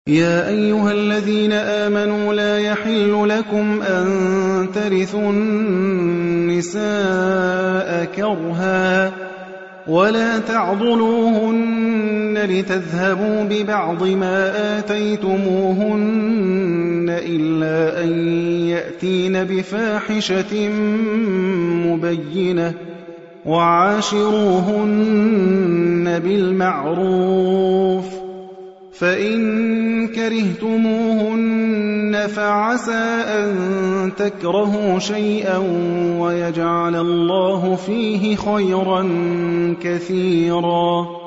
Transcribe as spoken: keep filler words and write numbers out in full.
يَا أَيُّهَا الَّذِينَ آمَنُوا لَا يَحِلُّ لَكُمْ أَن تَرِثُوا النِّسَاءَ كَرْهًا وَلَا تَعْضُلُوهُنَّ لِتَذْهَبُوا بِبَعْضِ مَا آتَيْتُمُوهُنَّ إِلَّا أَن يَأْتِينَ بِفَاحِشَةٍ مُّبَيِّنَةٍ ۚ وَعَاشِرُوهُنَّ بِالْمَعْرُوفِ ۚ فَإِن كَرِهْتُمُوهُنَّ فَعَسَىٰ أَن تَكْرَهُوا شَيْئًا وَيَجْعَلَ اللَّهُ فِيهِ خَيْرًا كَثِيرًا.